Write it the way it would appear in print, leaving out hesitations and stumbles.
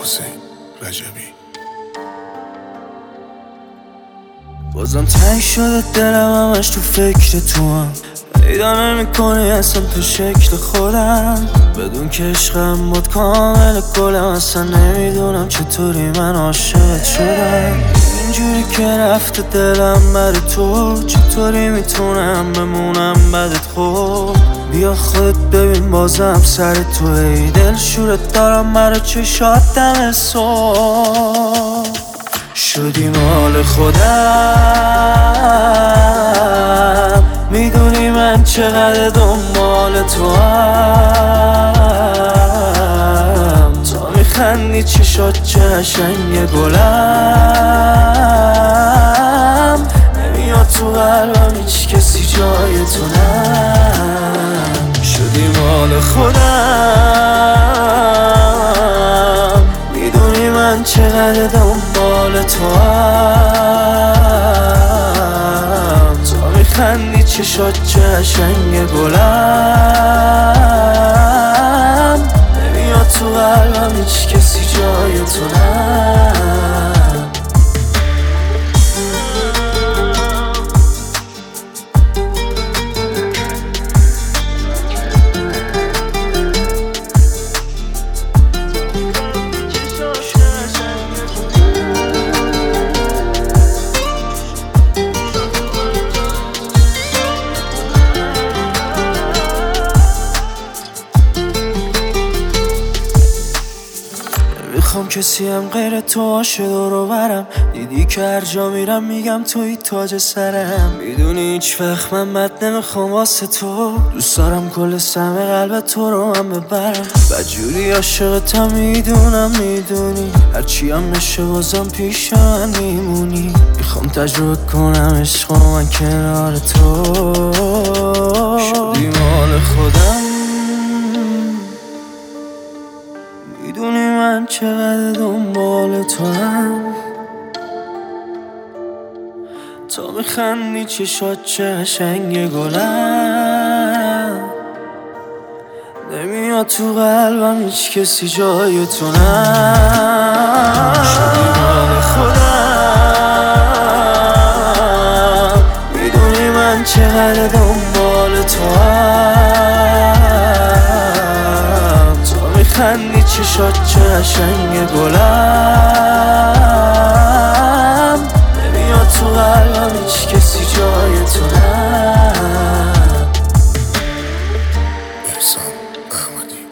حسین رجبی. بازم تنگ شده دلم، همش تو فکر تو هم پیدا نمی‌کنی اصلا تو شکل خودم. بدون که عشقم بود کامل گلم، اصلا نمیدونم چطوری من عاشقت شدم. اینجوری که رفته دلم برای تو، چطوری میتونم بمونم بدت خوب. بیا خودت ببین بازم سر تو، ای دل شورت دارم برای چشات دم صبح. شدی مال خودم، میدونی من چقدر دنبال تو هم. تا میخندی چشات چه قشنگ گلم. نمیاد تو قلبم هیچ کسی جای تو نه. شدی مال خودم، میدونی من چقدر دنبال تو هم. تا میخندی چشات چه قشنگ گلم. نمیاد تو قلبم هیچ کسی جای تو نه. میخوام کسی هم غیر تو باشه دور و برم. دیدی که هر جا میرم میگم توی تاج سرم. میدونی هیچ وقت من بد نمیخوام واسه تو. دوست دارم کل سهم قلب تو رو هم ببرم. بدجوری عاشقتم میدونم، میدونی هرچی هم بشه بازم پیش من میمونی. میخوام تجربه کنم عشق من کنار تو. شدی مال خودم، میدونی من چقدر دنبال تو هم. تا میخندی چشات چه قشنگ گلم. نمیاد تو قلبم هیچ کسی جای تو نه. شدی مال خودم، میدونی من چقدر دنبال تو هم. تا میخندی چشات چه قشنگ گلم. نمیاد تو قلبم هیچ کسی جای تو نه. احسان احمدی.